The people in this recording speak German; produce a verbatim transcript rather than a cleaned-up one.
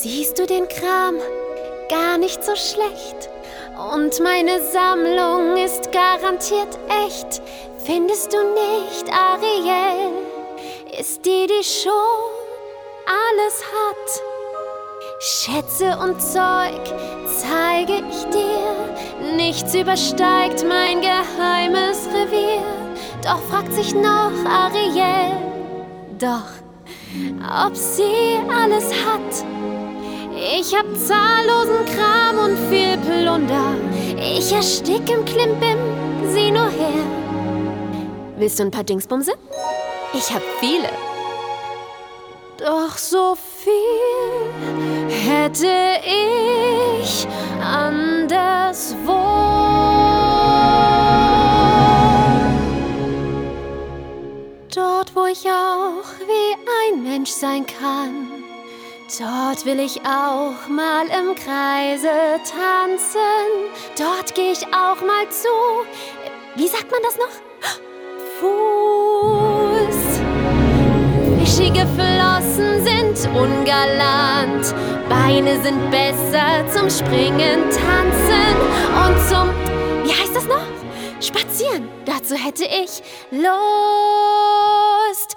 Siehst du den Kram? Gar nicht so schlecht. Und meine Sammlung ist garantiert echt. Findest du nicht, Ariel? Ist die, die schon alles hat? Schätze und Zeug zeige ich dir. Nichts übersteigt mein geheimes Revier. Doch fragt sich noch Ariel, doch, ob sie alles hat. Ich hab zahllosen Kram und viel Plunder. Ich erstick im Klimbim, sieh nur her. Willst du ein paar Dingsbumse? Ich hab viele. Doch so viel hätte ich anderswo. Dort, wo ich auch wie ein Mensch sein kann. Dort will ich auch mal im Kreise tanzen. Dort geh ich auch mal zu. Wie sagt man das noch? Fuß. Fischige Flossen sind ungalant. Beine sind besser zum Springen, Tanzen und zum, wie heißt das noch? Spazieren. Dazu hätte ich Lust.